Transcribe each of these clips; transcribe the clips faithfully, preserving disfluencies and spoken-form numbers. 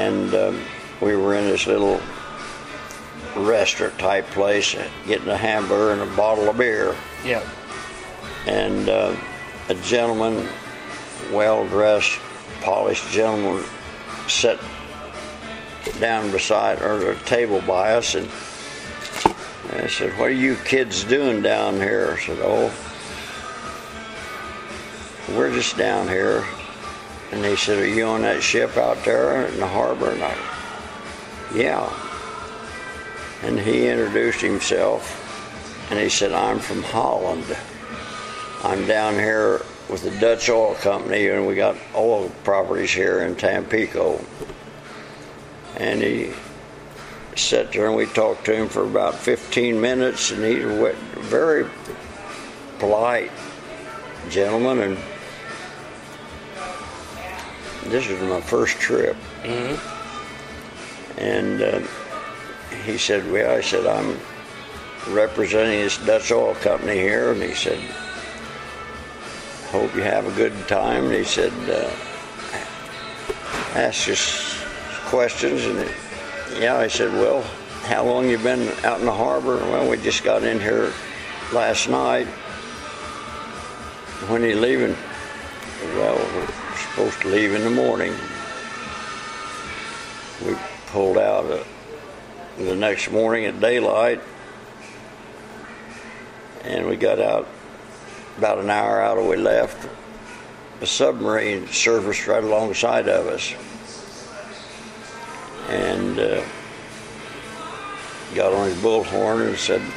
and um, we were in this little restaurant type place, getting a hamburger and a bottle of beer. Yeah. And uh, a gentleman, well-dressed, polished gentleman, sat down beside or a table by us, and I said, "What are you kids doing down here?" I said, "Oh, we're just down here." And he said, "Are you on that ship out there in the harbor?" And I, "Yeah." And he introduced himself, and he said, "I'm from Holland. I'm down here with the Dutch Oil Company, and we got oil properties here in Tampico." And he sat there, and we talked to him for about fifteen minutes, and he's a very polite gentleman, and this was my first trip. Mm-hmm. And uh, he said, "Well," I said, "I'm representing this Dutch Oil Company here," and he said, "Hope you have a good time." And he said, uh, "Ask us questions." And it, yeah, I said, "Well, how long you been out in the harbor?" "Well, we just got in here last night." "When are you leaving?" "Well, we're supposed to leave in the morning." We pulled out uh, the next morning at daylight, and we got out about an hour out of we left. A submarine surfaced right alongside of us, and uh, got on his bullhorn and said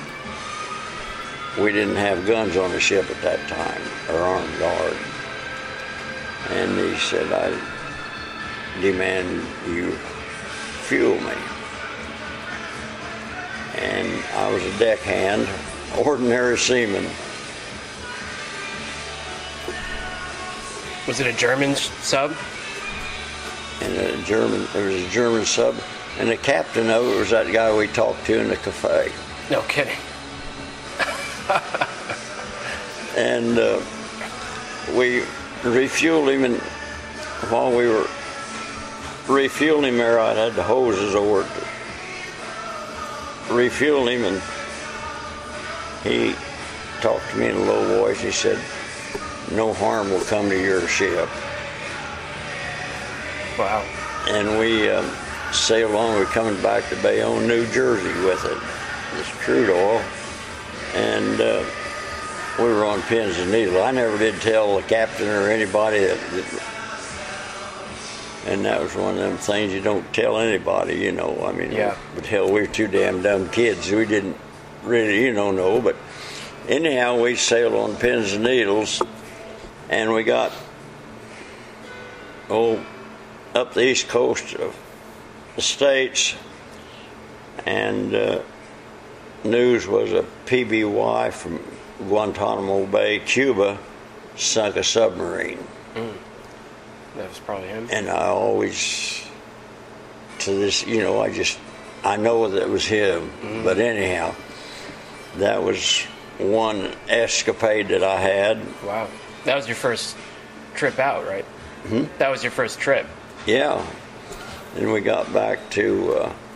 we didn't have guns on the ship at that time, or armed guard. And he said, "I demand you fuel me." And I was a deckhand, ordinary seaman. Was it a German sub? And a German, there was a German sub, and the captain of it was that guy we talked to in the cafe. No kidding. And uh, we refueled him, and while we were refueling him there, I had the hoses over to refuel him, and he talked to me in a low voice. He said, "No harm will come to your ship." Wow. And we um, sailed on. We were coming back to Bayonne, New Jersey with it, this crude oil, and uh, we were on pins and needles. I never did tell the captain or anybody that, that, and that was one of them things you don't tell anybody, you know. I mean, yeah. But hell, we were two damn dumb kids. We didn't really, you know, know. But anyhow, we sailed on pins and needles, and we got, oh, up the east coast of the States, and uh, news was a P B Y from Guantanamo Bay, Cuba, sunk a submarine. Mm. That was probably him. And I always, to this, you know, I just, I know that it was him. Mm. But anyhow, that was one escapade that I had. Wow. That was your first trip out, right? Hmm? That was your first trip. Yeah. Then we got back to uh,